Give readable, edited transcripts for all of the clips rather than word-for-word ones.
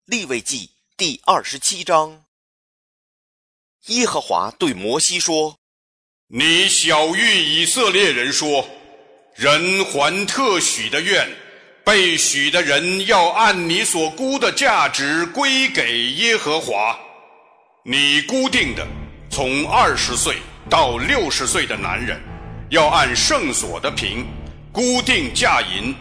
利未记第27章。耶和华对摩西说： 你晓谕以色列人说，人还特许的愿，被许的人要按你所估的价值归给耶和华。你估定的从20岁到60岁的男人，要按圣所的平估定价银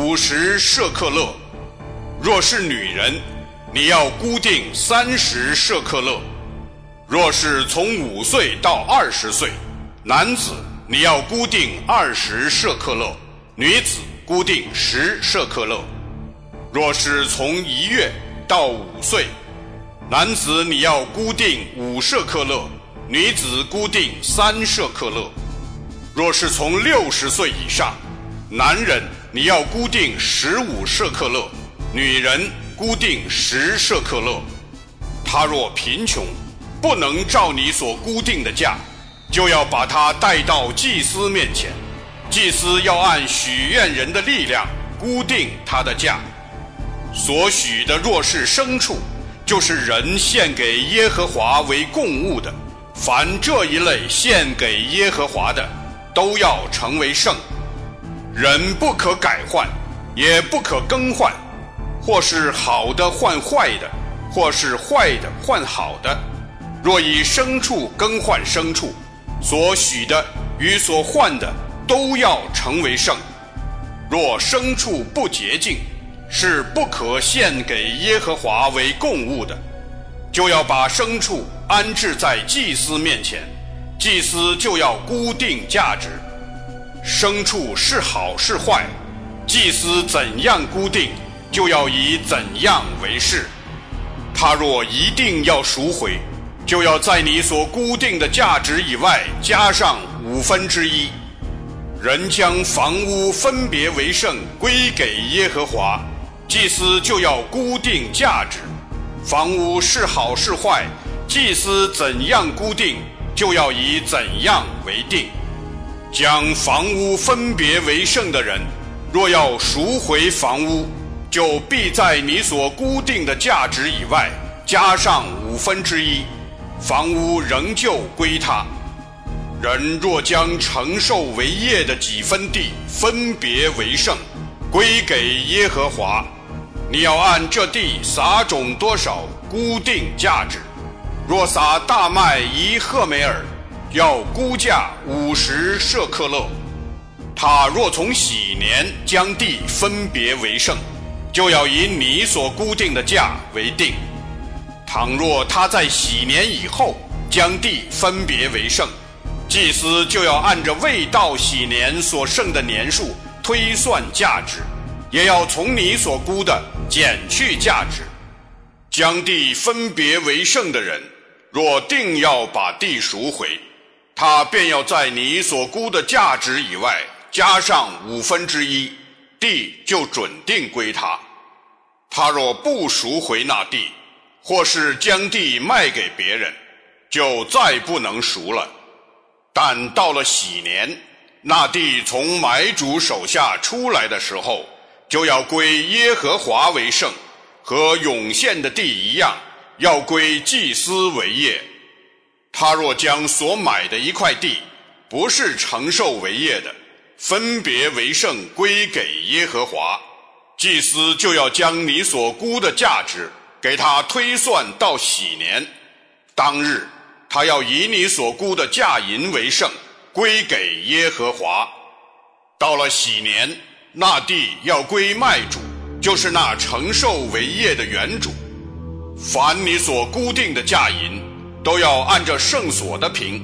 50舍克勒；若是女人，你要估定30舍克勒；若是从5岁到20岁，男子你要估定20舍克勒，女子估定10舍克勒；若是从1月到5岁，男子你要估定5舍克勒，女子估定3舍克勒；若是从60岁以上，男人你要估定15舍克勒，女人估定10舍克勒。他若贫穷，不能照你所估定的价，就要把他带到祭司面前，祭司要按许愿人的力量估定他的价。所许的若是牲畜，就是人献给耶和华为供物的，凡这一类献给耶和华的，都要成为圣。人不可改换，也不可更换，或是好的换坏的，或是坏的换好的。若以牲畜更换牲畜，所许的与所换的都要成为圣。若牲畜不洁净，是不可献给耶和华为供物的，就要把牲畜安置在祭司面前，祭司就要估定价值。牲畜是好是坏，祭司怎样估定，就要以怎样为是。他若一定要赎回，就要在你所估定的价值以外加上1/5。人将房屋分别为圣归给耶和华，祭司就要估定价值。房屋是好是坏，祭司怎样估定，就要以怎样为定。将房屋分别为圣的人，若要赎回房屋，就必在你所估定的价值以外加上1/5，房屋仍旧归他。人若将承受为业的几分地分别为圣，归给耶和华，你要按这地撒种多少估定价值。若撒大麦1赫梅尔，要估价50舍克勒。他若从喜年将地分别为圣，就要以你所估定的价为定。倘若他在喜年以后将地分别为圣，祭司就要按着未到喜年所剩的年数推算价值，也要从你所估的减去价值。将地分别为圣的人，若定要把地赎回，他便要在你所估的价值以外加上1/5，地就准定归他。他若不赎回那地，或是将地卖给别人，就再不能赎了。但到了喜年，那地从买主手下出来的时候，就要归耶和华为圣，和涌现的地一样，要归祭司为业。他若将所买的一块地不是承受为业的，分别为圣归给耶和华，祭司就要将你所估的价值给他推算到喜年。当日他要以你所估的价银为圣，归给耶和华。到了喜年，那地要归卖主，就是那承受为业的原主。凡你所估定的价银，都要按着圣所的平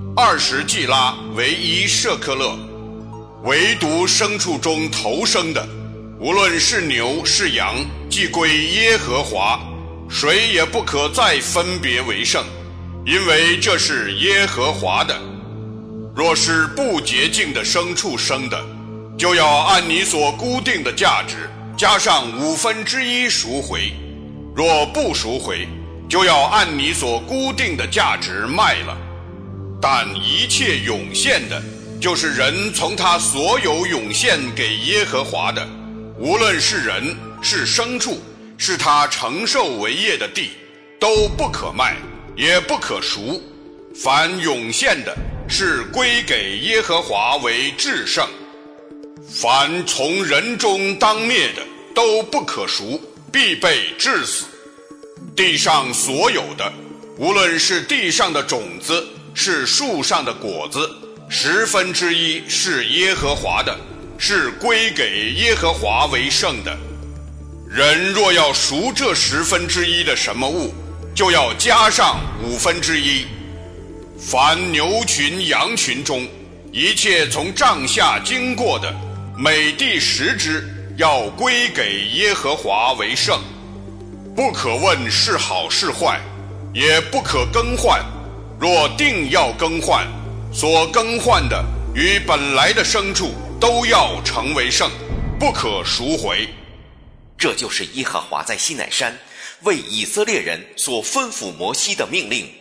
，20季拉为1舍克勒。唯独牲畜中头生的，无论是牛是羊，既归耶和华，谁也不可再分别为圣，因为这是耶和华的。若是不洁净的牲畜生的，就要按你所估定的价值加上1/5赎回。若不赎回，就要按你所估定的价值卖了。但一切涌现的，就是人从他所有涌现给耶和华的，无论是人是牲畜， 是他承受为业的地，都不可卖，也不可赎。凡涌现的，是归给耶和华为至圣。凡从人中当灭的，都不可赎，必被治死。地上所有的，无论是地上的种子，是树上的果子，1/10是耶和华的，是归给耶和华为圣的。人若要赎这1/10的什么物，就要加上1/5。凡牛群羊群中，一切从帐下经过的，每第10只，要归给耶和华为圣。不可问是好是坏，也不可更换。若定要更换，所更换的与本来的牲畜都要成为圣，不可赎回。 这就是耶和华在西乃山为以色列人所吩咐摩西的命令。